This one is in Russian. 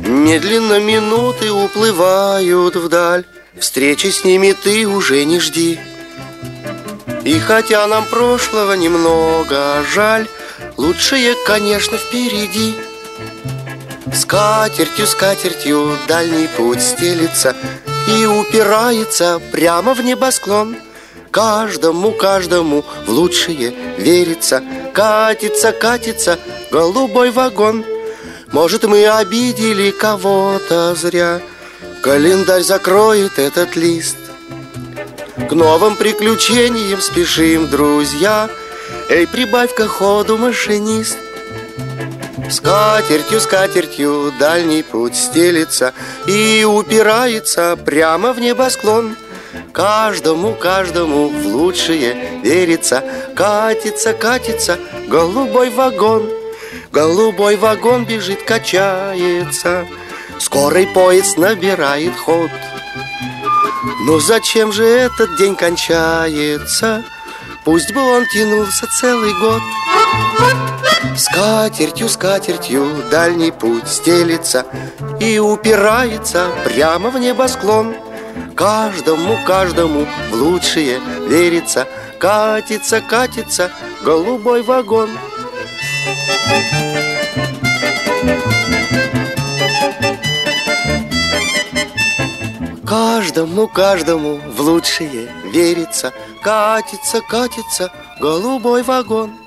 Медленно минуты уплывают вдаль, встречи с ними ты уже не жди. И хотя нам прошлого немного жаль, лучшее, конечно, впереди. Скатертью, скатертью дальний путь стелится и упирается прямо в небосклон. Каждому, каждому в лучшее верится. Катится, катится голубой вагон. Может, мы обидели кого-то зря, календарь закроет этот лист. К новым приключениям спешим, друзья. Эй, прибавь-ка ходу, машинист. Скатертью, скатертью дальний путь стелится и упирается прямо в небосклон. Каждому, каждому в лучшее верится. Катится, катится голубой вагон. Голубой вагон бежит, качается. Скорый поезд набирает ход. Ну зачем же этот день кончается? Пусть бы он тянулся целый год. Скатертью, скатертью дальний путь стелится и упирается прямо в небосклон. Каждому, каждому в лучшее верится. Катится, катится голубой вагон. Каждому, каждому в лучшее верится. Катится, катится голубой вагон.